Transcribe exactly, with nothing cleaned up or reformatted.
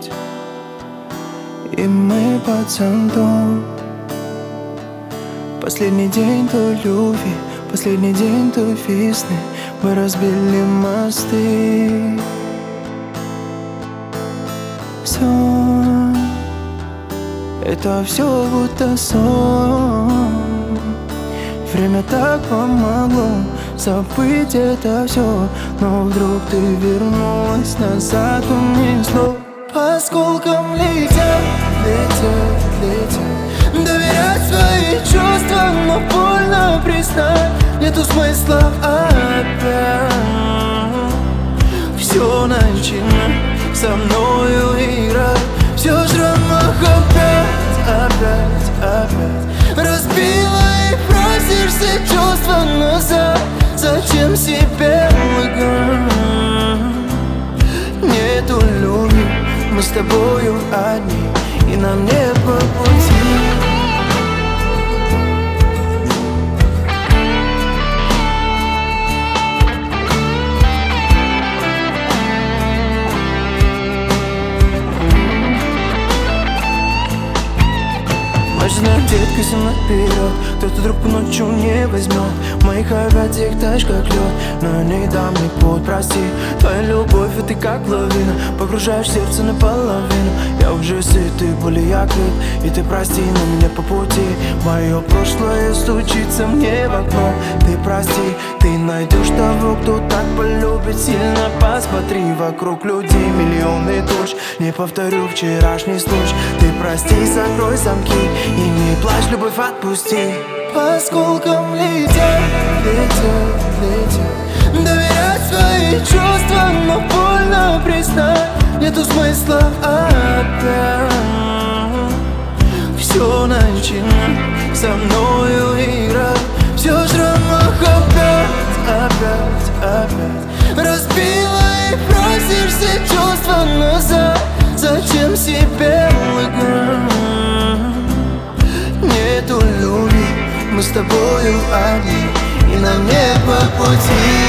опять, и мы под зонтом. Последний день той любви, последний день той весны, мы разбили мосты. Сон, это все будто сон. Время так помогло забыть это все, но вдруг ты вернулась назад, унесло. По осколкам летят, летят, летят. Доверять свои чувства, но больно признать, нету смысла опять все начинать, со мною играть. Все ж равно опять, опять, опять разбила и просишь все чувства назад. Зачем себе лгать? Нету любви, мы с тобою одни, и нам не по пути. Знаем, детка, всем наперед. Кто-то вдруг по ночью не возьмет моих объятиях таешь как лед, но я не дам ни повод, прости. Твоя любовь, и ты как лавина, погружаешь сердце наполовину. Я уже сытый, более я крыт, и ты прости, но мне по пути. Мое прошлое стучится мне в окно. Ты прости, ты найдешь того, кто так полюбит сильно. Посмотри, вокруг людей миллионы душ. Не повторю вчерашний случай. Ты прости, закрой замки и не плачь, любовь отпусти. По осколкам летят, летят, летят. Доверять свои чувства, но больно признать, нету смысла опять все начинать, со мною играть. Все ж равно опять, опять, опять разбила и просишь все чувства назад. Зачем себе лгать? Нету любви, мы с тобою одни, и нам не по пути.